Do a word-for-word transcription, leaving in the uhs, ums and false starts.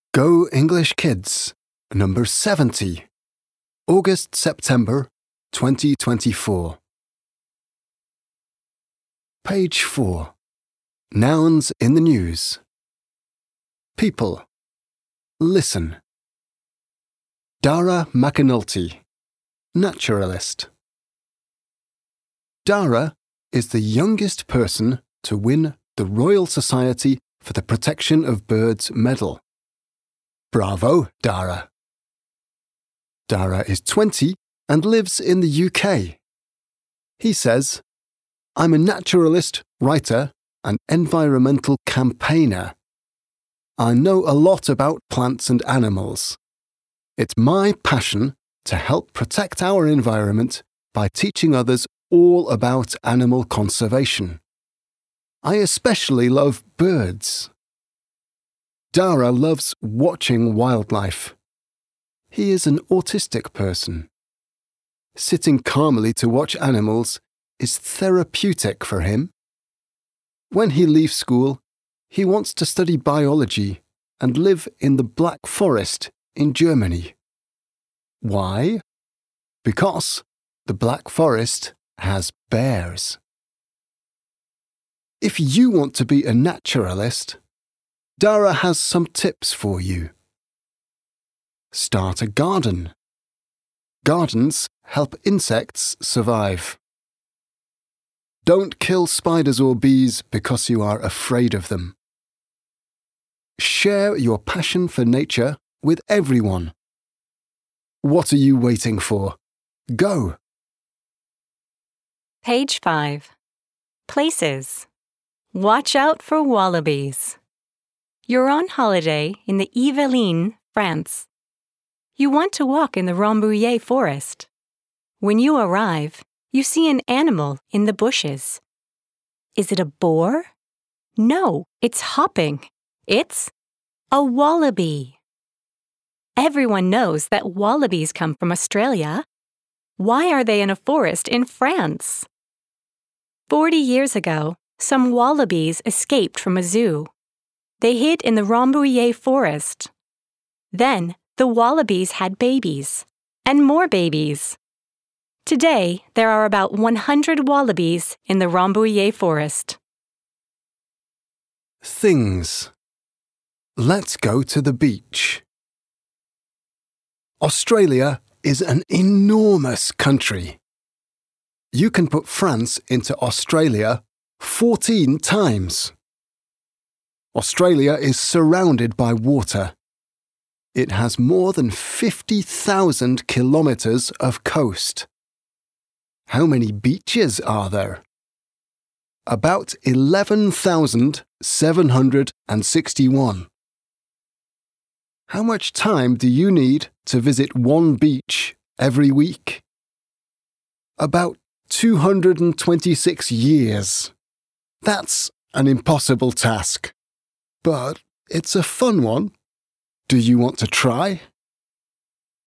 Go English Kids, number seventy, August-September twenty twenty-four. Page four. Nouns in the news. People. Listen. Dara McAnulty, naturalist. Dara is the youngest person to win the Royal Society for the Protection of Birds medal. Bravo, Dara. Dara is twenty and lives in the U K. He says, "I'm a naturalist, writer, and environmental campaigner. I know a lot about plants and animals. It's my passion to help protect our environment by teaching others all about animal conservation. I especially love birds." Dara loves watching wildlife. He is an autistic person. Sitting calmly to watch animals is therapeutic for him. When he leaves school, he wants to study biology and live in the Black Forest in Germany. Why? Because the Black Forest has bears. If you want to be a naturalist, Dara has some tips for you. Start a garden. Gardens help insects survive. Don't kill spiders or bees because you are afraid of them. Share your passion for nature with everyone. What are you waiting for? Go! Page five. Places. Watch out for wallabies. You're on holiday in the Yvelines, France. You want to walk in the Rambouillet forest. When you arrive, you see an animal in the bushes. Is it a boar? No, it's hopping. It's a wallaby. Everyone knows that wallabies come from Australia. Why are they in a forest in France? Forty years ago, some wallabies escaped from a zoo. They hid in the Rambouillet forest. Then, the wallabies had babies, and more babies. Today, there are about one hundred wallabies in the Rambouillet forest. Things. Let's go to the beach. Australia is an enormous country. You can put France into Australia fourteen times. Australia is surrounded by water. It has more than fifty thousand kilometres of coast. How many beaches are there? About eleven thousand seven hundred sixty-one. How much time do you need to visit one beach every week? About two hundred twenty-six years. That's an impossible task. But it's a fun one. Do you want to try?